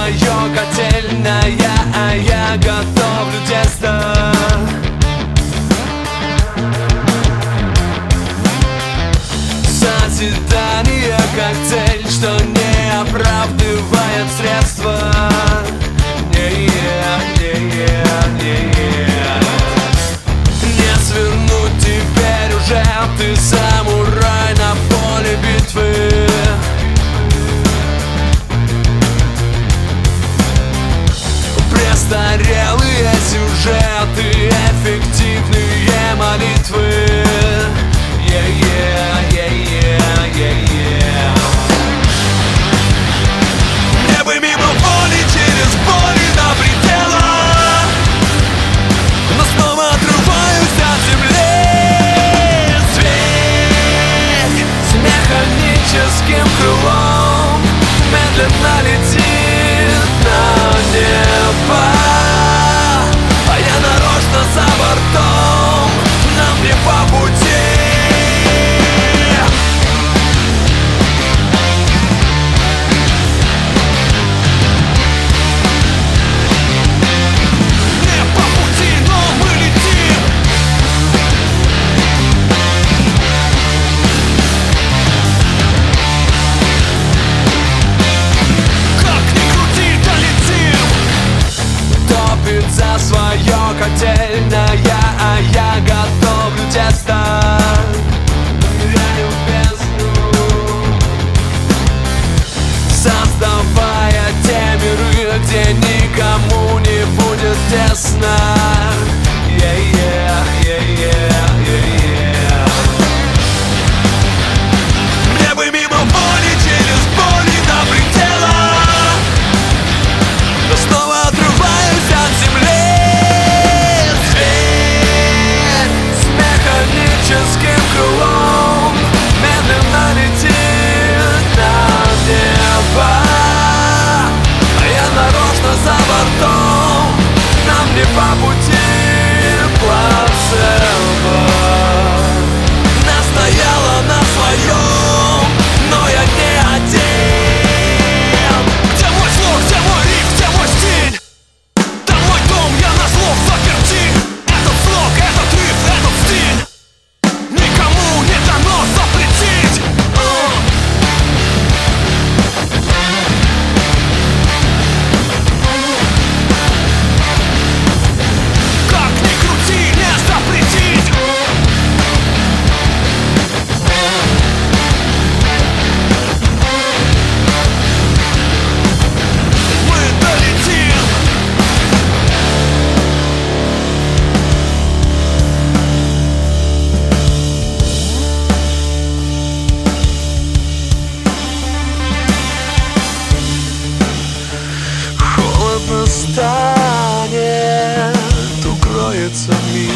свое котельная, а я готовлю тесто. Созидание как цель, что не оправдывает средства. Не свернуть теперь уже, ты самурай на поле битвы. Престарелые сюжеты, эффективные молитвы. Мне бы мимо воли, через боли до предела, но снова отрываюсь от земли. Зверь с механическим крылом медленно летит на небо, а я нарочно за бортом, нам не по пути. За свое котельная, а я готовлю тесто. Ныряю в бездну, создавая те миры, где никому не будет тесно. Мне бы мимо воли, через боли до предела, но снова отрываюсь от земли. Механическим крылом медленно летит на небо, а я нарочно за бортом, нам не по пути. Плацебо настояла на своем, но я не один. Где мой слог, где мой риф, где мой стиль? Там мой дом, я на слог заперти. Этот слог, этот риф, этот стиль никому не дано запретить. Как ни крути, не запретить. Мы долетим. Холодно станет, укроется мир.